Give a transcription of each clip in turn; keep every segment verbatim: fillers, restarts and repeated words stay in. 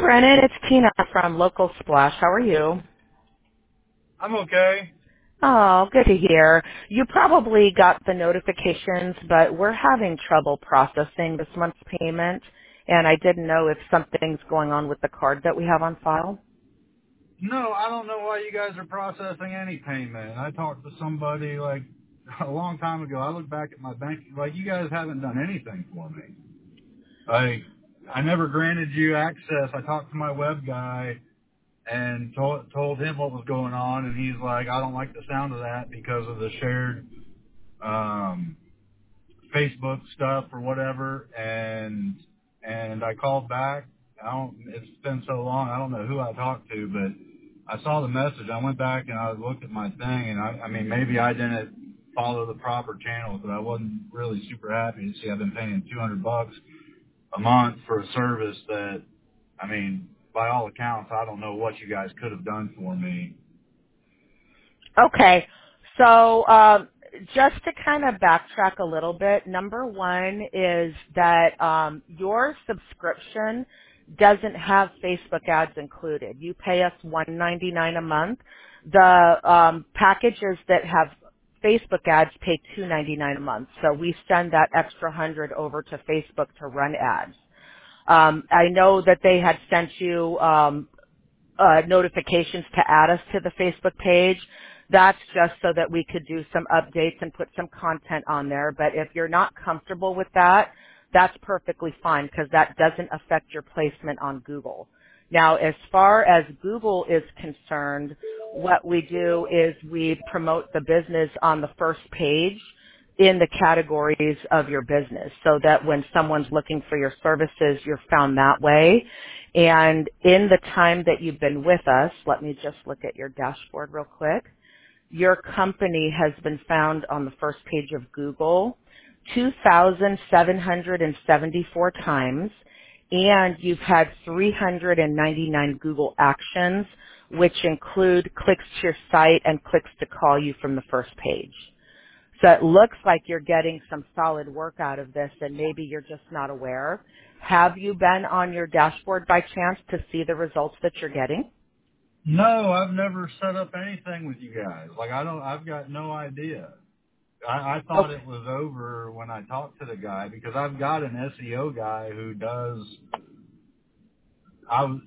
Brennan, it's Tina from Local Splash. How are you? I'm okay. Oh, good to hear. You probably got the notifications, but we're having trouble processing this month's payment, and I didn't know if something's going on with the card that we have on file. No, I don't know why you guys are processing any payment. I talked to somebody like a long time ago. I look back at my bank, like you guys haven't done anything for me. Like I never granted you access. I talked to my web guy and told told him what was going on, and he's like, I don't like the sound of that because of the shared um Facebook stuff or whatever, and and I called back. I don't. It's been so long. I don't know who I talked to, but I saw the message. I went back and I looked at my thing, and I, I mean, maybe I didn't follow the proper channels, but I wasn't really super happy to see I've been paying two hundred bucks a month for a service that, I mean, by all accounts, I don't know what you guys could have done for me. Okay. So um, just to kind of backtrack a little bit, number one is that um, your subscription doesn't have Facebook ads included. You pay us one ninety-nine a month. The um, packages that have Facebook ads pay two ninety-nine a month. So we send that extra hundred over to Facebook to run ads. Um, I know that they had sent you um, uh, notifications to add us to the Facebook page. That's just so that we could do some updates and put some content on there. But if you're not comfortable with that, that's perfectly fine because that doesn't affect your placement on Google. Now, as far as Google is concerned, what we do is we promote the business on the first page in the categories of your business so that when someone's looking for your services, you're found that way. And in the time that you've been with us, let me just look at your dashboard real quick. Your company has been found on the first page of Google two thousand seven hundred seventy-four times, and you've had three hundred ninety-nine Google actions, which include clicks to your site and clicks to call you from the first page. So it looks like you're getting some solid work out of this, and maybe you're just not aware. Have you been on your dashboard by chance to see the results that you're getting? No, I've never set up anything with you guys. Like I don't. I've got no idea. I, I thought Okay. it was over when I talked to the guy because I've got an S E O guy who does. I was.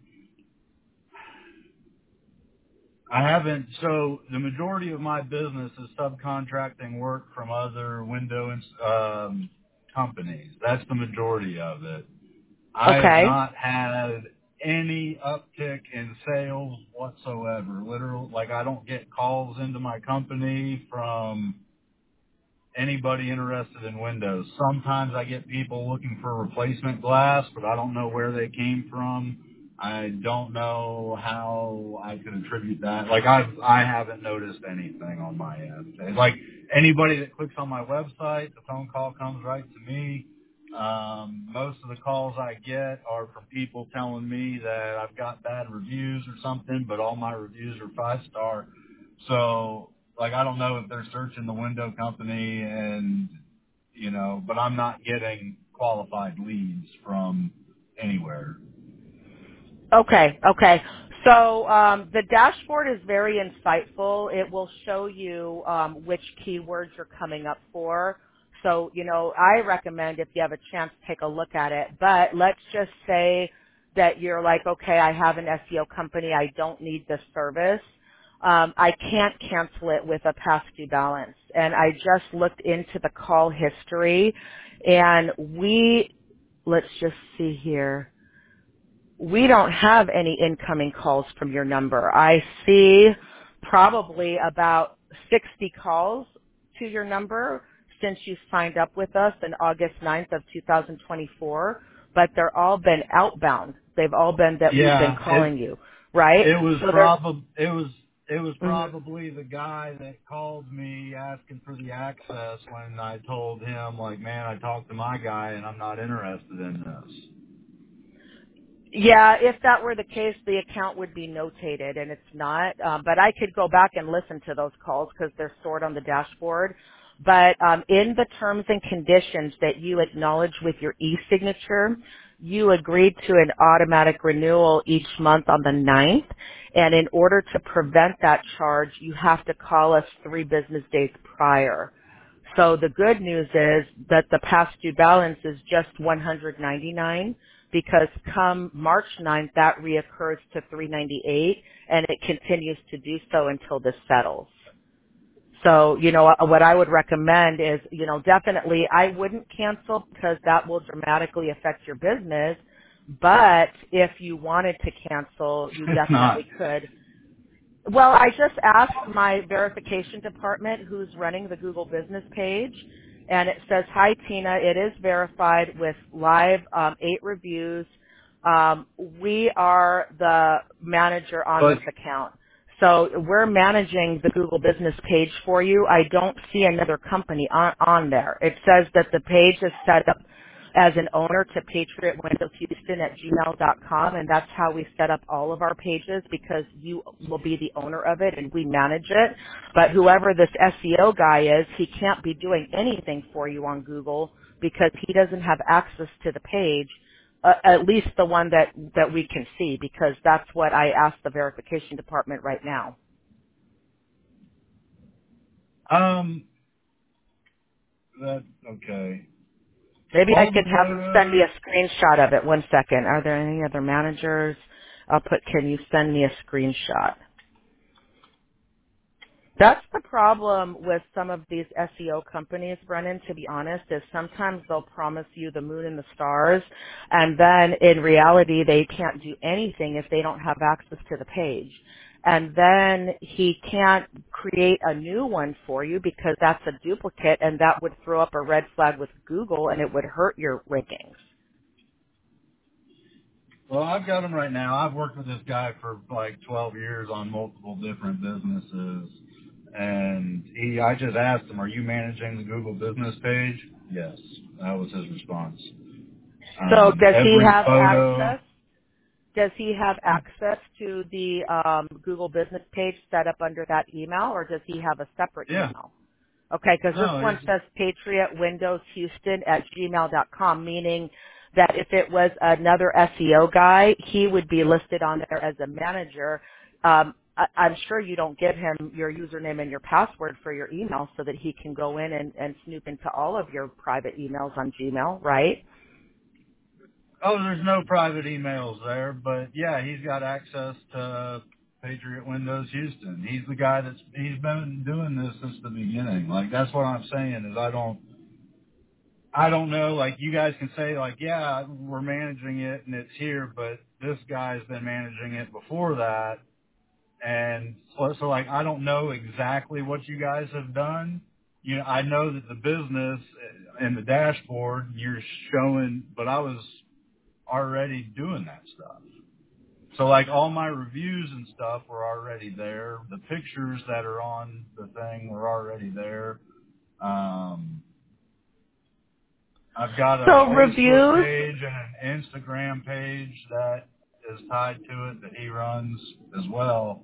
I haven't. So the majority of my business is subcontracting work from other window ins- um, companies. That's the majority of it. I have Okay. not had any uptick in sales whatsoever. Literal, like I don't get calls into my company from anybody interested in windows. Sometimes I get people looking for replacement glass, but I don't know where they came from. I don't know how I could attribute that. Like I've, I haven't noticed anything on my end. It's like anybody that clicks on my website, the phone call comes right to me. Um, most of the calls I get are from people telling me that I've got bad reviews or something, but all my reviews are five star. So, like, I don't know if they're searching the window company and, you know, but I'm not getting qualified leads from anywhere. Okay, okay. So um, the dashboard is very insightful. It will show you um, which keywords you're coming up for. So, you know, I recommend if you have a chance, take a look at it. But let's just say that you're like, okay, I have an S E O company. I don't need this service. Um, I can't cancel it with a past due balance. And I just looked into the call history, and we, let's just see here. We don't have any incoming calls from your number. I see probably about sixty calls to your number since you signed up with us in August ninth of two thousand twenty-four, but they're all been outbound. They've all been that we've been Yeah, it, calling you, right? it was So they're, probably, it was, it was mhm. probably the guy that called me asking for the access when I told him, like, man, I talked to my guy and I'm not interested in this. Yeah, if that were the case, the account would be notated, and it's not. Um, but I could go back and listen to those calls because they're stored on the dashboard. But um, in the terms and conditions that you acknowledge with your e-signature, you agreed to an automatic renewal each month on the ninth, and in order to prevent that charge, you have to call us three business days prior. So the good news is that the past due balance is just one hundred ninety-nine dollars because come March ninth, that reoccurs to three hundred ninety-eight dollars, and it continues to do so until this settles. So, you know, what I would recommend is, you know, definitely I wouldn't cancel because that will dramatically affect your business. But if you wanted to cancel, you It's not. definitely could. Well, I just asked my verification department who's running the Google business page, and it says, hi, Tina, it is verified with live um, eight reviews. Um, we are the manager on this But account. So we're managing the Google business page for you. I don't see another company on, on there. It says that the page is set up as an owner to Patriot Windows Houston at gmail dot com, and that's how we set up all of our pages because you will be the owner of it and we manage it. But whoever this S E O guy is, he can't be doing anything for you on Google because he doesn't have access to the page, uh, at least the one that, that we can see, because that's what I asked the verification department right now. um, that okay. Maybe I All the could have them send me photos. a screenshot of it. One second. Are there any other managers? I'll put, can you send me a screenshot? That's the problem with some of these S E O companies, Brennan, to be honest, is sometimes they'll promise you the moon and the stars, and then in reality they can't do anything if they don't have access to the page. And then he can't create a new one for you because that's a duplicate, and that would throw up a red flag with Google and it would hurt your rankings. Well, I've got them right now. I've worked with this guy for like twelve years on multiple different businesses. And he, I just asked him, are you managing the Google business page? Yes. That was his response. So Um, does he every have photo. access? Does he have access to the um, Google business page set up under that email, or does he have a separate Yeah. email? Okay, because this No, one he's, says Patriot Windows Houston at gmail dot com, meaning that if it was another S E O guy, he would be listed on there as a manager. Um, I, I'm sure you don't give him your username and your password for your email so that he can go in and, and snoop into all of your private emails on Gmail, right? oh, there's no private emails there, but yeah, he's got access to Patriot Windows Houston. He's the guy that's, he's been doing this since the beginning. Like, that's what I'm saying is I don't, I don't know, like you guys can say like, yeah, we're managing it and it's here, but this guy's been managing it before that. And so, so like, I don't know exactly what you guys have done. You know, I know that the business and the dashboard you're showing, but I was already doing that stuff. So like all my reviews and stuff were already there. The pictures that are on the thing were already there. Um, I've got a So Facebook reviews, page and an Instagram page that is tied to it that he runs as well.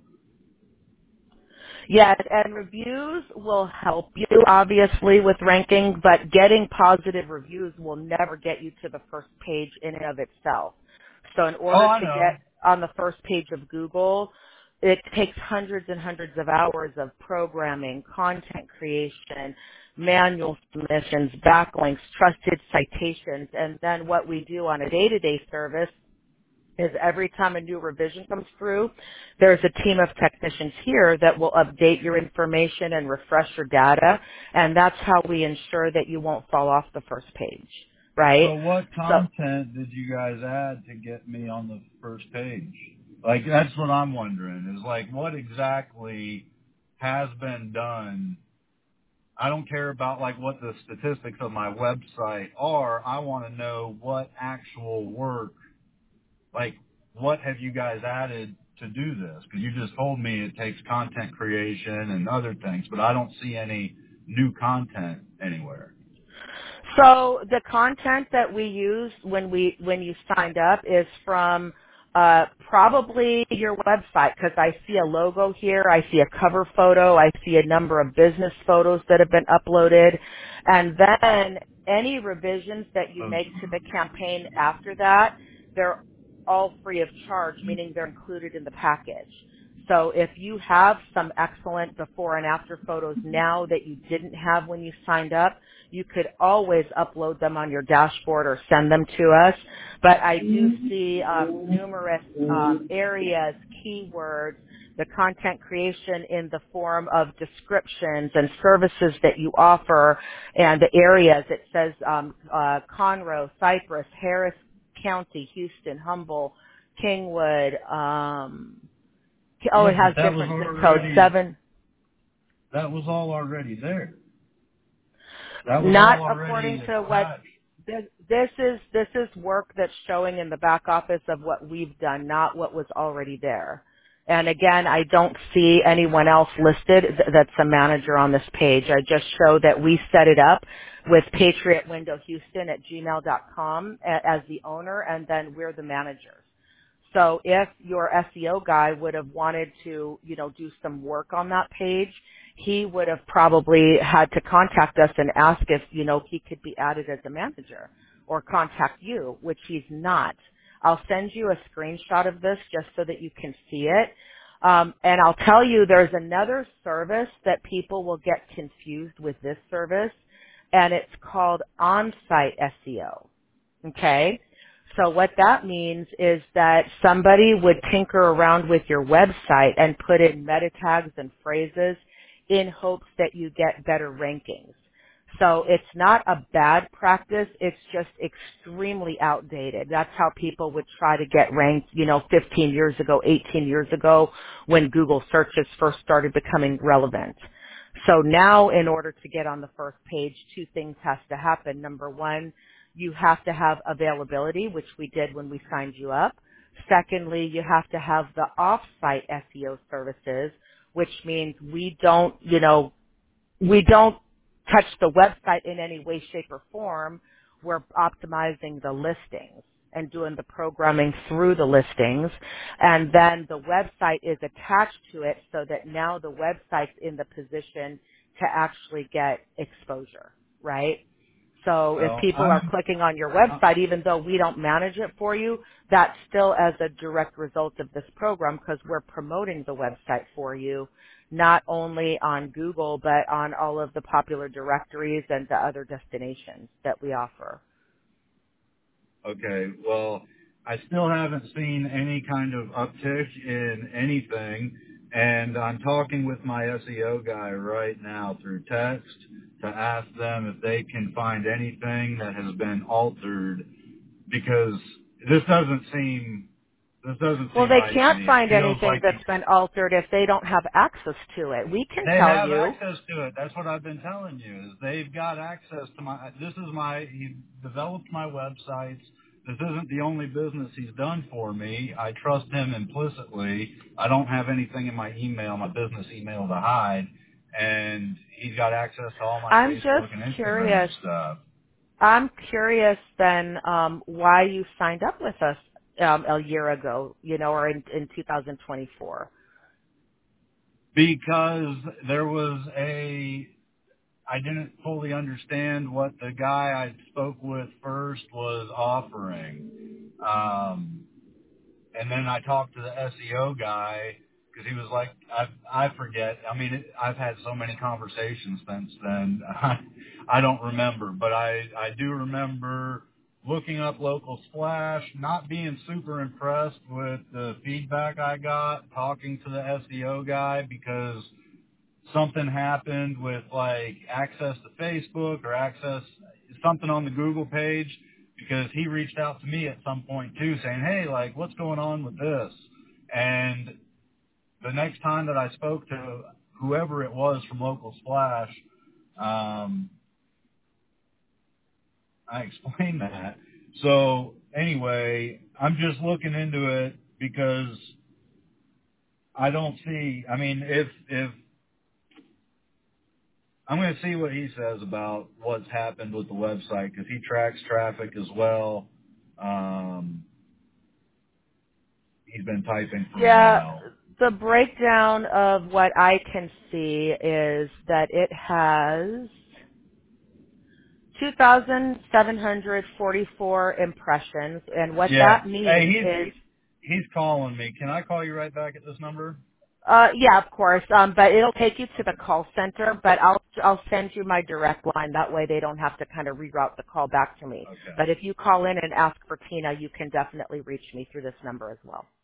yes, and reviews will help you obviously with ranking, but getting positive reviews will never get you to the first page in and of itself. So in Oh, order I to know. get on the first page of Google, it takes hundreds and hundreds of hours of programming, content creation, manual submissions, backlinks, trusted citations, and then what we do on a day-to-day service is every time a new revision comes through, there's a team of technicians here that will update your information and refresh your data, and that's how we ensure that you won't fall off the first page, right? So what So, content did you guys add to get me on the first page? Like, that's what I'm wondering is like, what exactly has been done? I don't care about like what the statistics of my website are. I want to know what actual work, like what have you guys added to do this? Because you just told me it takes content creation and other things, but I don't see any new content anywhere. so the content that we use when we when you signed up is from uh, probably your website because I see a logo here, I see a cover photo, I see a number of business photos that have been uploaded, and then Any revisions that you Uh, make to the campaign after that, they're all free of charge, meaning they're included in the package. So if you have some excellent before and after photos now that you didn't have when you signed up, you could always upload them on your dashboard or send them to us. But I do see um, numerous um, areas, keywords, the content creation in the form of descriptions and services that you offer, and the areas. It says um, uh, Conroe, Cypress, Harris County, Houston, Humble, Kingwood. Um, oh, yeah, it but has that was different zip codes. already, Seven. that was all already there. That was Not all already according to what attached. this, this is. This is work that's showing in the back office of what we've done, not what was already there. And again, I don't see anyone else listed th- that's a manager on this page. I just show that we set it up with Patriot Window Houston at gmail dot com a- as the owner, and then we're the managers. So if your S E O guy would have wanted to, you know, do some work on that page, he would have probably had to contact us and ask if, you know, he could be added as a manager or contact you, which he's not. I'll send you a screenshot of this just so that you can see it. Um, and I'll tell you there's another service that people will get confused with this service, and it's called on-site S E O. Okay? So what that means is that somebody would tinker around with your website and put in meta tags and phrases in hopes that you get better rankings. So it's not a bad practice, it's just extremely outdated. That's how people would try to get ranked, you know, fifteen years ago, eighteen years ago, when Google searches first started becoming relevant. So now in order to get on the first page, two things has to happen. Number one, you have to have availability, which we did when we signed you up. Secondly, you have to have the off-site S E O services, which means we don't, you know, we don't touch the website in any way, shape, or form. We're optimizing the listings and doing the programming through the listings. And then the website is attached to it so that now the website's in the position to actually get exposure, right? So if Well, people are I'm, clicking on your uh, website, even though we don't manage it for you, that's still as a direct result of this program because we're promoting the website for you, not only on Google, but on all of the popular directories and the other destinations that we offer. okay, well, I still haven't seen any kind of uptick in anything, and I'm talking with my S E O guy right now through text to ask them if they can find anything that has been altered, because this doesn't seem, this doesn't Well, seem they right to can't me. It find feels anything like that's been altered if they don't have access to it. We can they tell have you. access to it. That's what I've been telling you, is they've got access to my, this is my, he developed my websites. This isn't the only business he's done for me. I trust him implicitly. I don't have anything in my email, my business email to hide. And he's got access to all my I'm Facebook and just Instagram curious. stuff. I'm curious then um, why you signed up with us um, a year ago, you know, or in, in two thousand twenty-four. Because there was a, I didn't fully understand what the guy I spoke with first was offering. Um, And then I talked to the S E O guy because he was like, I I forget. I mean, it, I've had so many conversations since then. I, I don't remember, but I I do remember looking up Local Splash, not being super impressed with the feedback I got, talking to the S E O guy because something happened with like access to Facebook or access something on the Google page, because he reached out to me at some point too saying, hey, like what's going on with this? And the next time that I spoke to whoever it was from Local Splash, um, I explained that. So anyway, I'm just looking into it because I don't see, I mean, if, if I'm going to see what he says about what's happened with the website, because he tracks traffic as well. Um, he's been typing for a Yeah, while. the breakdown of what I can see is that it has two thousand seven hundred forty-four impressions, and what Yeah. that Hey, means is, he's he's calling me. Can I call you right back at this number? uh, yeah, of course, um, but it'll take you to the Okay. call center, but I'll, I'll send you my direct line. That way they don't have to kind of reroute the call back to me. Okay. But if you call in and ask for Tina, you can definitely reach me through this number as well.